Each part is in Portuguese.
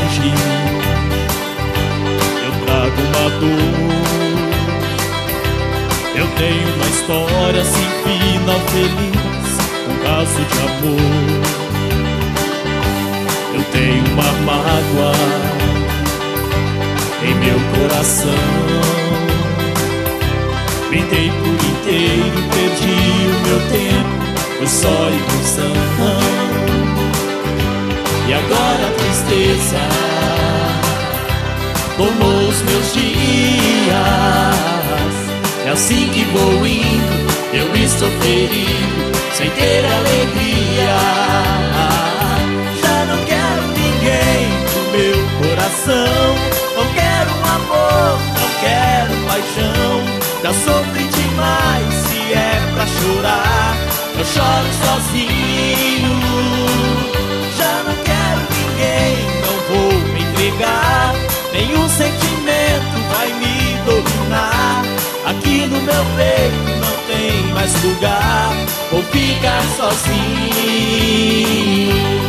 longe. Eu trago uma dor, eu tenho uma história sem final feliz, um caso de amor. Eu tenho uma mágoa em meu coração. Tentei por inteiro, perdi o meu tempo, foi só ilusão. E agora a tristeza tomou os meus dias. É assim que vou indo, eu estou ferido, sem ter alegria. Já não quero ninguém no meu coração, não quero amor, não quero paixão. Já sofri demais, se é pra chorar, eu choro sozinho. Já não quero ninguém, não vou me entregar, nenhum sentimento vai me dominar. Aqui no meu peito não tem mais lugar, vou ficar sozinho.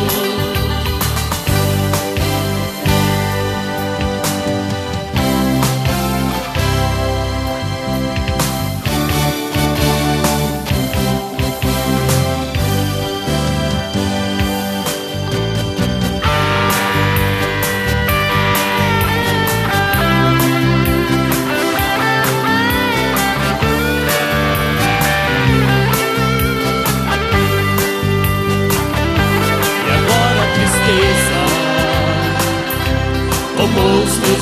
Tomou os meus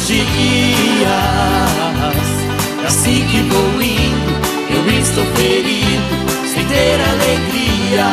dias, é assim que vou indo, eu estou ferido, sem ter alegria.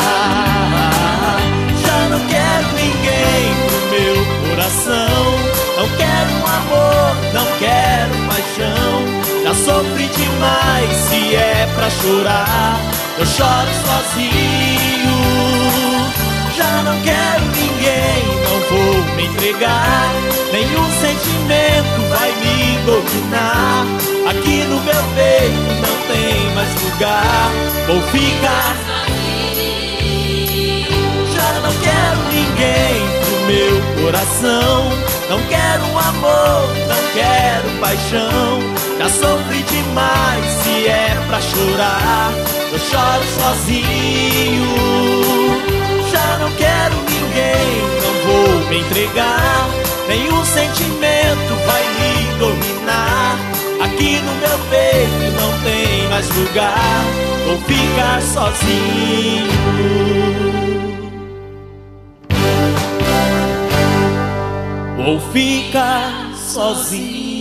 Já não quero ninguém no meu coração, não quero amor, não quero paixão. Já sofri demais, se é pra chorar, eu choro sozinho. Já não quero ninguém, não vou me entregar, nenhum sentimento vai me dominar. Aqui no meu peito não tem mais lugar, vou ficar sozinho. Já não quero ninguém pro meu coração, não quero amor, não quero paixão. Já sofri demais, se é pra chorar, eu choro sozinho. Já não quero ninguém, não vou me entregar, nenhum sentimento vai me dominar. Aqui no meu peito não tem mais lugar, vou ficar sozinho. Vou ficar sozinho.